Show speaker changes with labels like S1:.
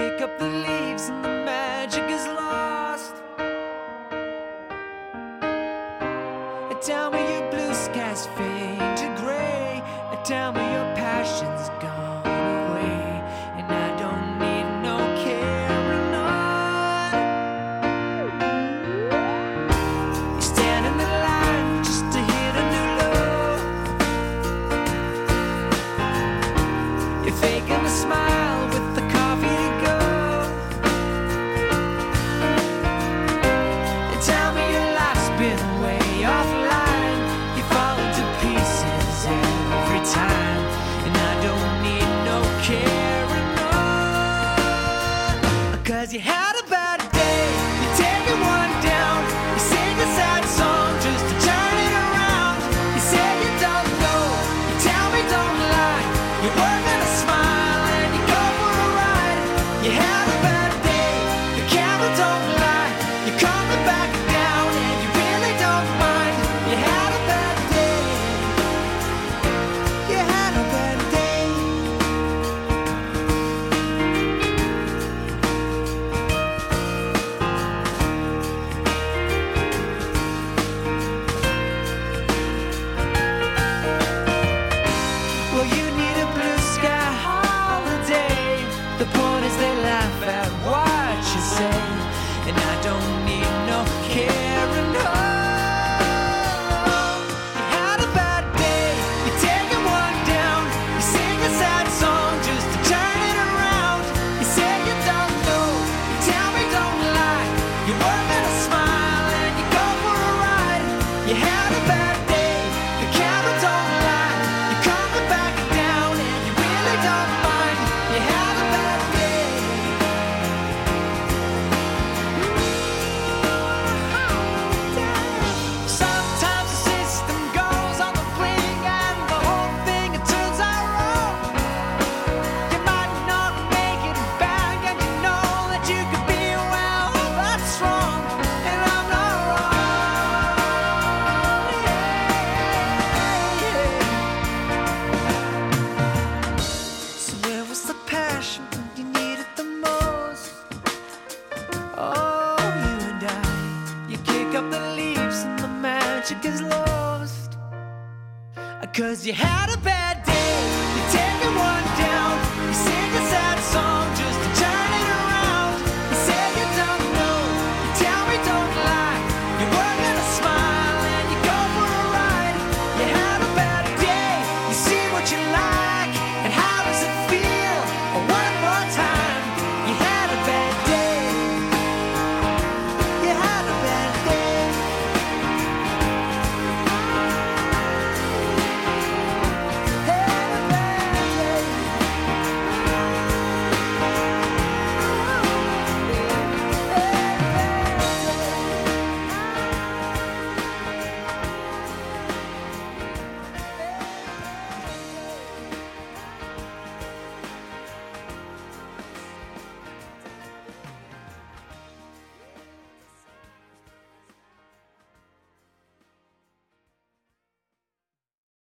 S1: kick up the leaves and the magic is lost. Tell me your blue skies fade to gray. Tell me your passion's gone away, and I don't need no carrying on. You stand in the line just to hit a new low. You're faking a smile with the coffee to go. And tell me your life's been way offline. You fall into pieces every time, and I don't need no carrying on. 'Cause you had a bad day, you take it one down. You sing a sad song just to turn it around. You say you don't know, you tell me don't lie. You work on a smile and you go for a ride. You had a bad day, the camera don't lie. You're coming back down and you really don't mind. You had a bad day. You had a bad day. Well, you need a blue sky holiday. The point is they laugh at what you say, and I don't need no carrying on. You had a bad day, you take it one down. You sing a sad song just to turn it around. You say you don't know, you tell me don't lie. You work on a smile and you go for a ride. You had a bad day, the camera don't lie. You're coming back down and you really don't mind. You had a bad day. Sometimes the system goes on the blink and the whole thing it turns out wrong. You might not make it back and you know that you could be well, that's wrong, and I'm not wrong. So where was the passion when you needed the most? Oh, you and I, you kick up the leaves and the magic is lost. 'Cause you had a bad